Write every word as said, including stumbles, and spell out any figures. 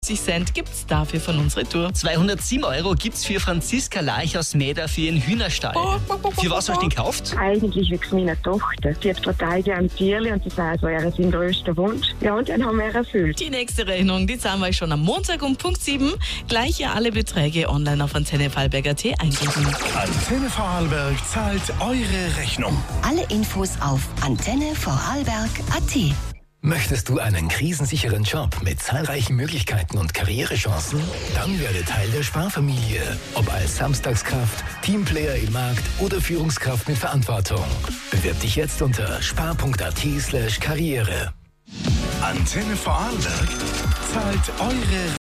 Cent gibt's dafür von unserer Tour. zweihundertsieben Euro gibt's für Franziska Laich aus Meda für ihren Hühnerstall. Für was hast du den gekauft? Eigentlich wegen meiner Tochter. Sie hat total gerne Tierli und das war also ihr sein grösster Wunsch. Ja, und dann haben wir erfüllt. Die nächste Rechnung, die zahlen wir euch schon am Montag um Punkt sieben. Gleich ja alle Beträge online auf antenne vorarlberg punkt at eingeben. Antenne Vorarlberg zahlt eure Rechnung. Alle Infos auf antenne vorarlberg punkt at. Möchtest du einen krisensicheren Job mit zahlreichen Möglichkeiten und Karrierechancen? Dann werde Teil der Sparfamilie. Ob als Samstagskraft, Teamplayer im Markt oder Führungskraft mit Verantwortung. Bewirb dich jetzt unter spar punkt at slash karriere. Antenne Vorarlberg zahlt eure